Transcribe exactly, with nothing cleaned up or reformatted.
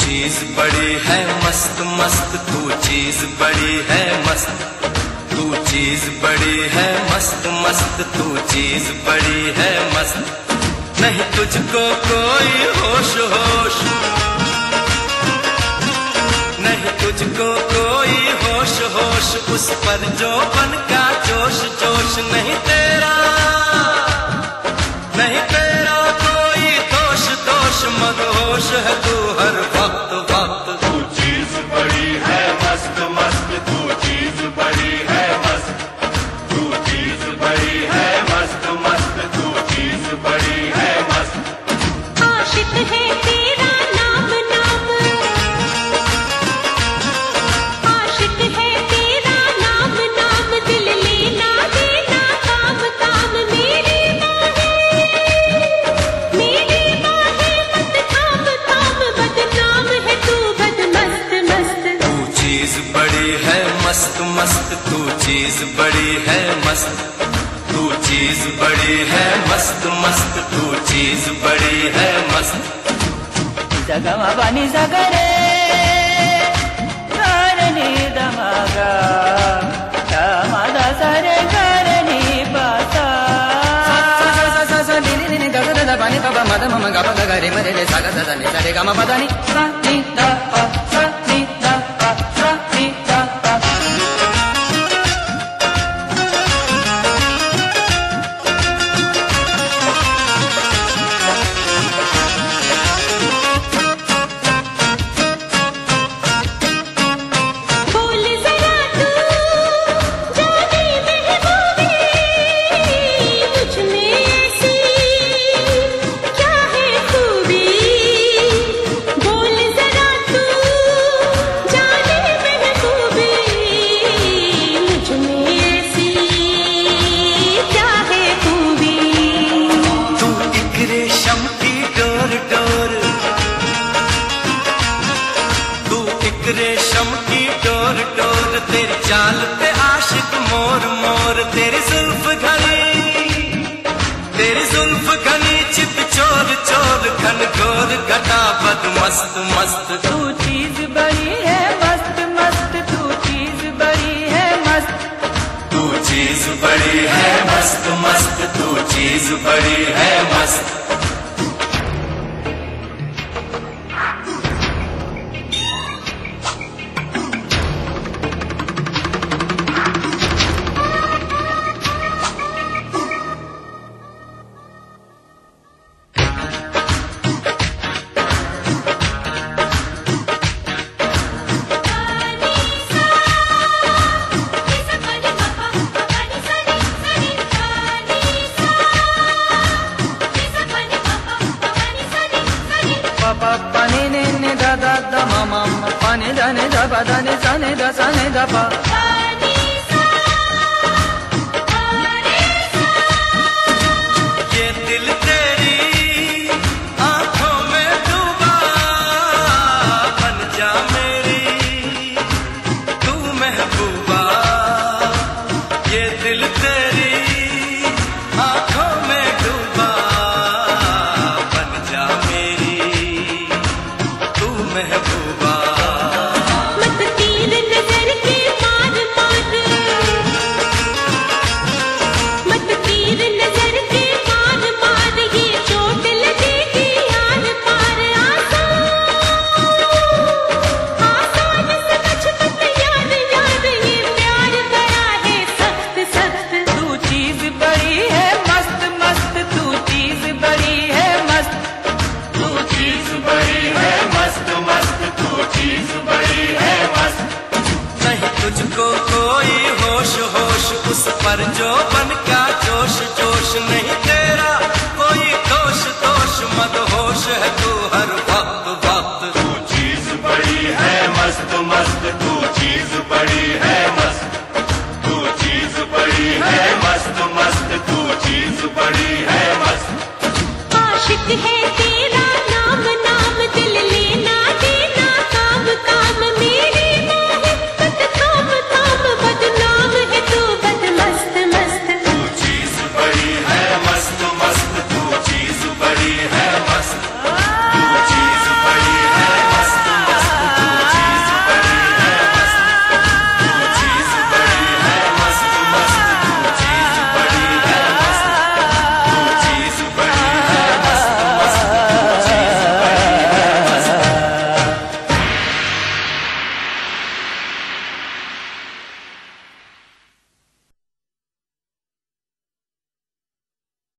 चीज बड़ी है मस्त मस्त, तू चीज बड़ी है मस्त, तू चीज बड़ी है मस्त मस्त, तू चीज बड़ी है मस्त। नहीं तुझको कोई होश होश, नहीं तुझको कोई होश होश, उस पर जो बन का जोश जोश। नहीं तेरा नहीं तेरा कोई दोष दोष, मदहोश है तू हर वक्त वक्त। तू चीज बड़ी है मस्त मस्त, तू चीज बड़ी है मस्त, तू चीज बड़ी है मस्त मस्त, तू चीज बड़ी है मस्त। आशिक है तेरा नाम नाम, आशिक है तेरा नाम नाम, दिल लेना देना काम काम। मेरी बाहें मेरी बाहें मत थाम थाम, बदनाम है तू बद मस्त मस्त। तू चीज बड़ी है मस्त मस्त, तू चीज बड़ी है मस्त, तू चीज बड़ी है मस्त मस्त, तू चीज बड़ी है मस्त। जगमा बनी सगरे करनी दमगा, दमदा सरे करनी पासा। बनी बाबा मद मम गप गरे मरे रे सागा सदा नि सरे गम पदानी सा नि दा पा सा नि दा पा सा नि दा पा। बोल जरा तू जाने महबूबी, मुझ में ऐसी क्या है खूबी। बोल जरा तू जाने महबूबी, मुझ में ऐसी क्या है खूबी। तू एक रेशम की डोर डोर, तू एक रेशम की डोर डोर, तेरी चाल पे आशिक मोर मोर। तेरी जुल्फ घनी तेरी जुल्फ घनी, चित चोर चोर, घन घोर घटा बद मस्त मस्त। तू चीज बड़ी है मस्त मस्त, तू चीज बड़ी है मस्त, तू चीज बड़ी है मस्त मस्त, तू चीज बड़ी है मस्त। पापा पानी ने ने दा दा दा मामा पानी दा ने दा बा दा ने सा ने दा सा ने दा पा। ये दिल तेरी आंखों में डूबा, बन जा मेरी तू महबूबा। ये दिल तेरी आंखों में डूबा, बन जा मेरी तू महबूबा। मत तीर नजर के मार मार, मत तीर नजर के मार मार, ये चोट लगेगी यार पार। आसान आसान समझ मत यार यार, ये प्यार बड़ा है सख्त सख्त। तू चीज बड़ी है मस्त मस्त, तू चीज बड़ी है मस्त, तू चीज बड़ी है मस्त मस्त, तू चीज बड़ी है मस्त। नहीं तुझको कोई होश होश, उस पर जो बन का जोश जोश। नहीं तेरा कोई दोष दोष, मदहोश है तू हर वक्त वक्त। तू चीज बड़ी है मस्त मस्त, तू चीज बड़ी है मस्त, तू चीज बड़ी है मस्त मस्त, तू चीज बड़ी है मस्त। आशिक है तेरा